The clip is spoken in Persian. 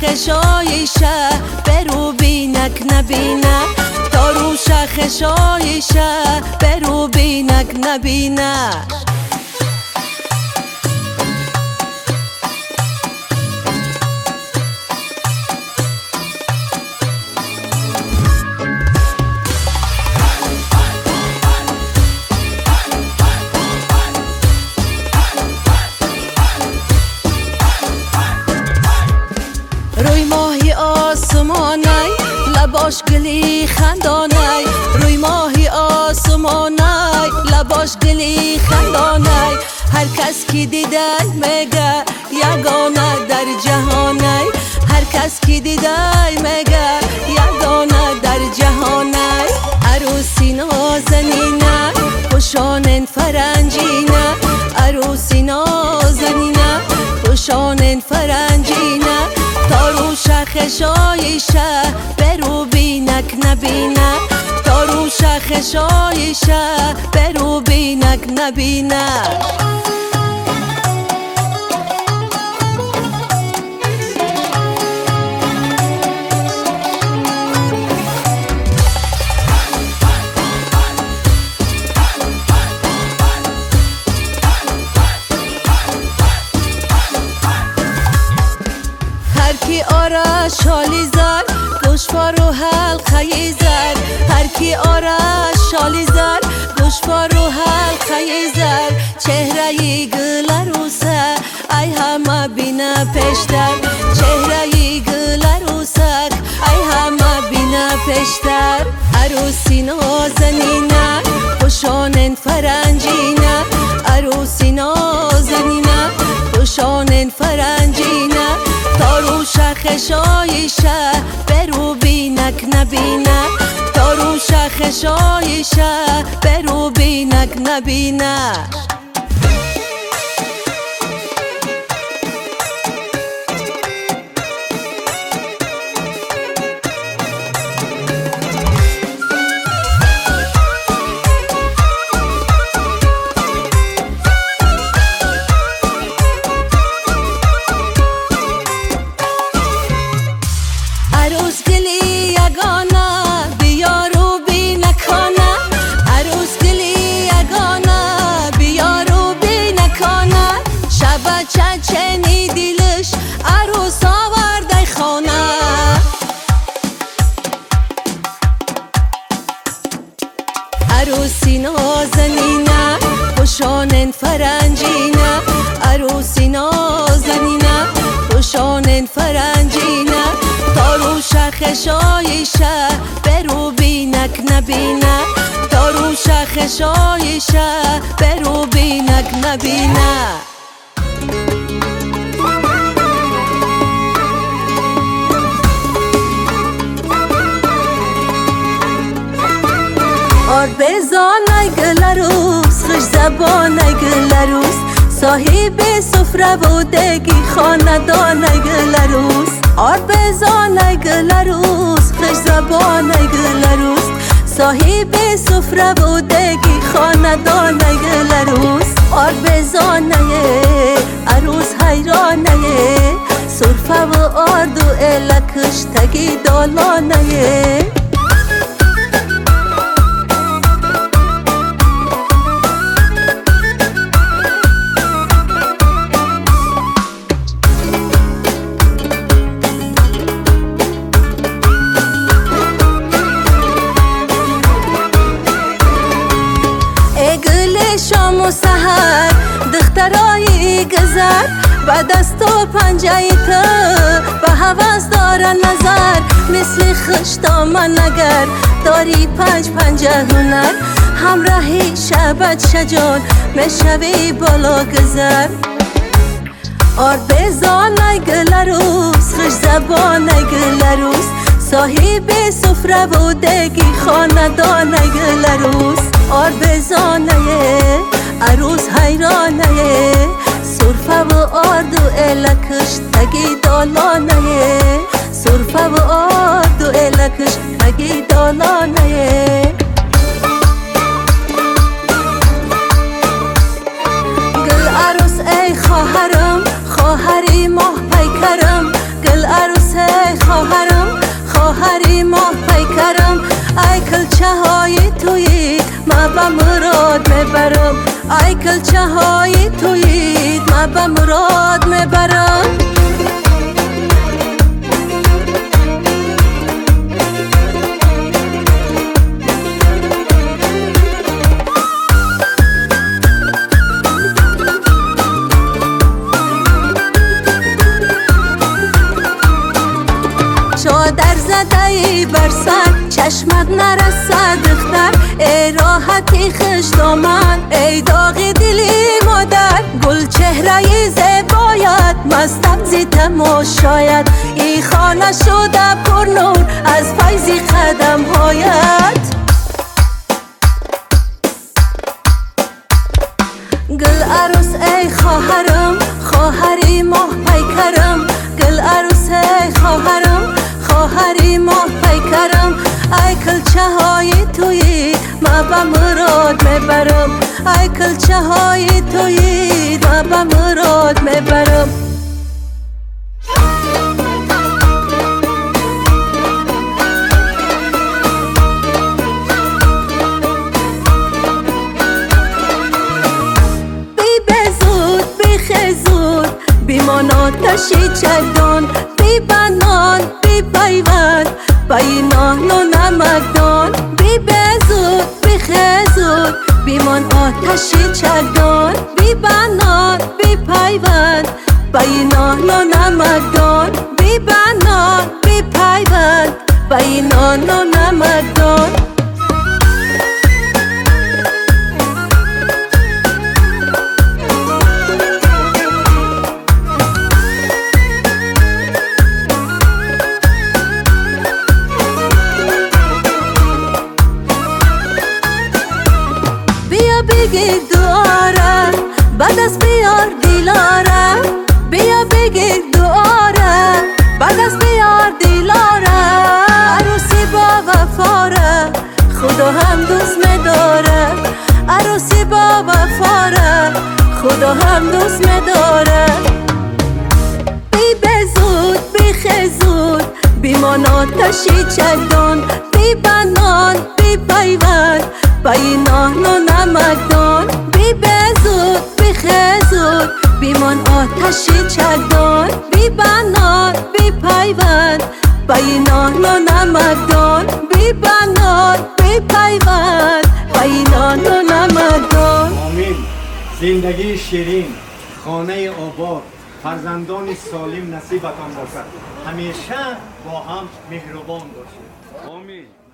خشایشه برو بینک نبینه تا رو خشایشه برو بینک نبینه روی ماهی آسمانی لباش گلی خندانی روی ماهی آسمانی لباش گلی خندانی هر کس کی دیده میگه یگانه در جهانی هر کس کی دیده میگه یگانه در جهانی عروسی نازنینه پوشان فرنجینه عروسی نازنینه پوشان فرنجینه تا رو خشایشه برو بینک نبینه تا رو خشایشه برو بینک نبینه کی آره شالی زر گوشوار و حلقه زر هر کی آره شالی زر گوشوار و حلقه زر چهره گل عروسه ای همه بینه پیشتر چهره گل عروسک ای همه بینه پیشتر عروسی نازنینه پوشان فرنجینه عروسی نازنینه پوشان فرنجینه تا رو خشایشه برو بینک نبینه تا رو خشایشه برو بینک نبینه عروس گلی یگانه بیارو بینکانه عروس گلی یگانه بیارو بینکانه شب چنی دیلش عروس آورده خانه عروسی نازنینه پوشان فرنجینه عروسی نازنینه پوشان فرنجینه تا رو خشایشه برو بینک نبینه تا رو خشایشه برو بینک نبینه آر بزانه گل عروس خوش زبانه گل عروس صاحب سفره بودگی خاندانه گل عروس آر بزانه گل عروس خوش زبانه گل عروس صاحب سفره بودگی خاندانه گل عروس آر بزانه عروس حیرانه سرفه و آرد و الکش تگی دالانه شام و سحر دخترایی گذر بعد از تو پنجه تو به هوس داره نظر مثل خشتا من اگر داری پنجه هنر همراهی شبت شجان میشوی بالا گذر آر بزانه گل عروس خوش زبانه گل عروس صاحب سفره بودگی خاندانه گل عروس آر بزانه عروس حیرانه سرفه و آرد و الکش تگی دالانه سرفه و آرد و الکش تگی دالانه گل عروس ای خواهرم خواهری ماه پیکرم گل عروس خواهری ماه پیکرم ای کلچه های تویید ما به مراد میبرم ای کلچه های تویید ما به مراد میبرم شادر زده ای بر سر چشمت نرسد دختر ای راحتی خوش دامن ای داغ دلی مادر گل چهره زیبایت مستم زی تماشایت ای خانه شده پر نور از فیض قدم هایت گل عروس ای خواهرم خواهری ماه پیکرم گل عروس ای خواهرم خواهری ماه پیکرم ای کلچه های تویید ما به مراد میبرم ای کلچه های تویید ما به مراد میبرم بی بزود بی خزود بیمان آتشی چگدان بی بنان بی پیوند بی نان و نمکدان بی بزود بی خزود بیمان آتشی چگدان بی بنان بی پیوند بی نان و نمکدان بی بنان بی پیوند بی نان و نمکدان بگیر دعاره بعد از بیار دیلاره بیا بگیر دعاره بعد از بیار دیلاره عروسی با وفاره خدا هم دوست میداره عروسی با وفاره خدا هم دوست میداره بی بزود بی خزود بیمان آتشی چگدان بی بنان بی پیوند بی نان و نمکدان بی بزود بی خزود بیمان آتشی چگدان بی بنان بی پیوند بی نان و نمکدان بی بنان بی پیوند بی نان و نمکدان آمین. زندگی شیرین، خانه آباد، فرزندان سالم نصیبتان باشد. همیشه با هم مهربان باشید. آمین.